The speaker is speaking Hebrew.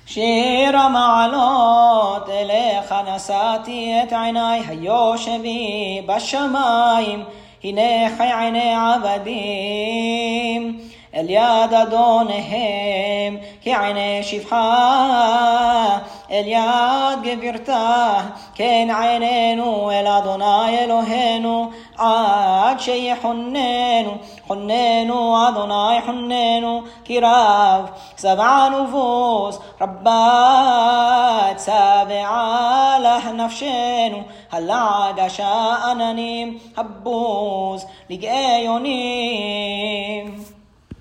שיר המעלות אליך נשאתי את עיניי היושבי בשמיים, הנה עיני עבדים אל יד אדוניהם כעיני שפחה אל יד גבירתה, כן עינינו אל אדוני אלוהינו עד שיחוננו. חוננו אדוני חוננו כי רב שבע נפוס רבה צבעה לך נפשנו, הלעג השאננים הבוז לגאי יונים.